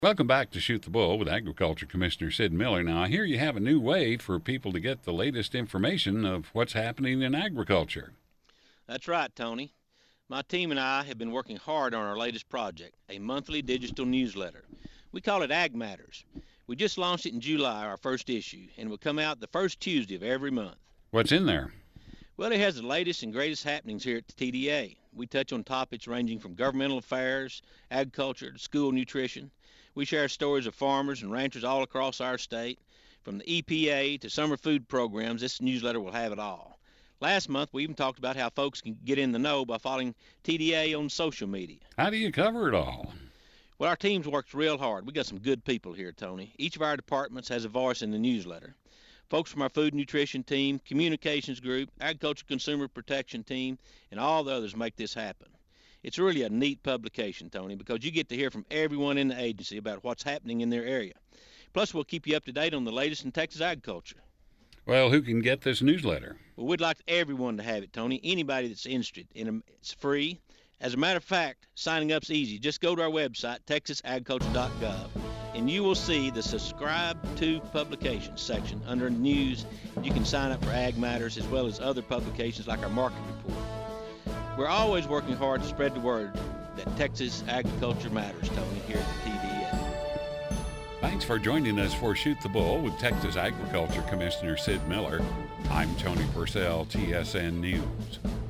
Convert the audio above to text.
Welcome back to Shoot the Bull with Agriculture Commissioner Sid Miller. Now, I hear you have a new way for people to get the latest information of what's happening in agriculture. That's right, Tony. My team and I have been working hard on our latest project, a monthly digital newsletter. We call it Ag Matters. We just launched it in July, our first issue, and it will come out the first Tuesday of every month. What's in there? Well, it has the latest and greatest happenings here at the TDA. We touch on topics ranging from governmental affairs, agriculture, to school nutrition. We share stories of farmers and ranchers all across our state. From the EPA to summer food programs, this newsletter will have it all. Last month, we even talked about how folks can get in the know by following TDA on social media. How do you cover it all? Well, our team's worked real hard. We got some good people here, Tony. Each of our departments has a voice in the newsletter. Folks from our food nutrition team, communications group, agriculture consumer protection team, and all the others make this happen. It's really a neat publication, Tony, because you get to hear from everyone in the agency about what's happening in their area. Plus, we'll keep you up to date on the latest in Texas agriculture. Well, who can get this newsletter? Well, we'd like everyone to have it, Tony. Anybody that's interested. It's free. As a matter of fact, signing up's easy. Just go to our website, texasagriculture.gov, and you will see the Subscribe to Publications section under News. You can sign up for Ag Matters as well as other publications like our Market Report. We're always working hard to spread the word that Texas agriculture matters, Tony, here at the TDA. Thanks for joining us for Shoot the Bull with Texas Agriculture Commissioner Sid Miller. I'm Tony Purcell, TSN News.